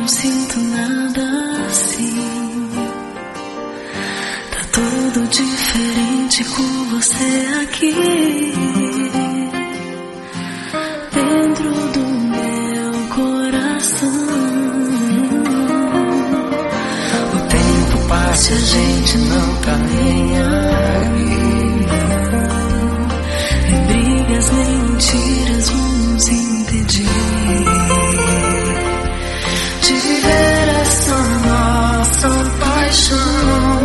não sinto nada assim. Tá tudo diferente com você aqui dentro do meu coração. O tempo passa, a gente não tá nem aí. Nem brigas, nem mentiras vão nos impedir de viver essa nossa paixão,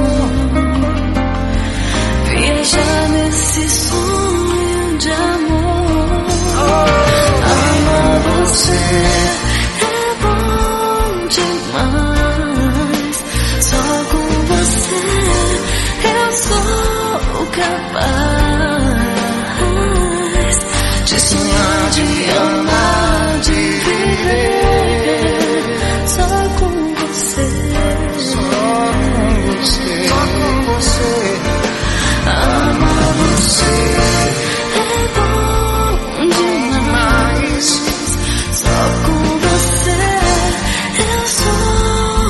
viajar nesse sonho de amor. Amar você é bom demais. Só com você eu sou capaz de sonhar, de amar, de viver. Só com você, só com você, só com você. Amar você é bom demais. Só com você eu sou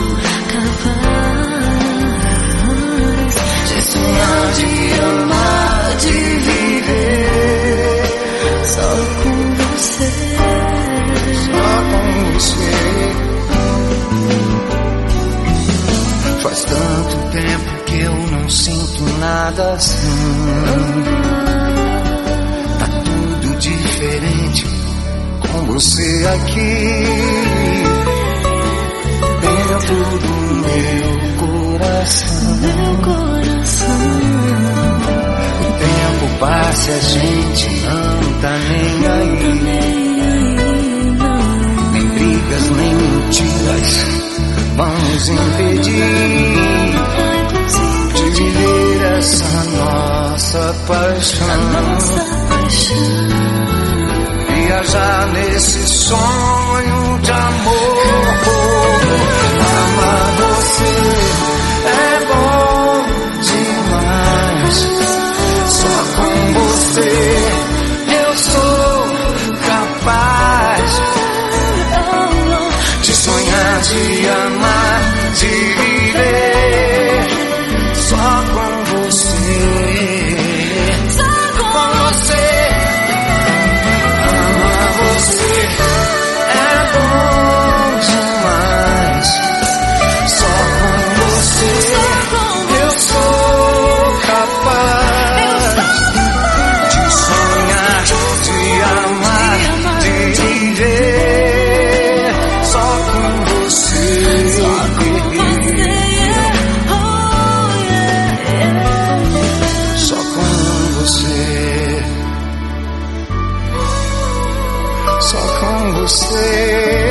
capaz de sonhar, de amar, de viver. Só com você, só com você. Faz tanto tempo que eu não sinto nada assim. Tá tudo diferente com você aqui dentro do meu coração. O tempo passa e a gente não tá nem aí. Nem brigas, nem mentiras vão nos impedir de viver essa nossa paixão. Viajar nesse sonho de amor. Amar você é bom demais. Só com você eu sou capaz de sonhar, de amar, de viver. Só com você, só com você. Amar você é bom demais. Só com você eu sou capaz de sonhar, de amar, de viver. Só com você, só com você. Só com você, só com você.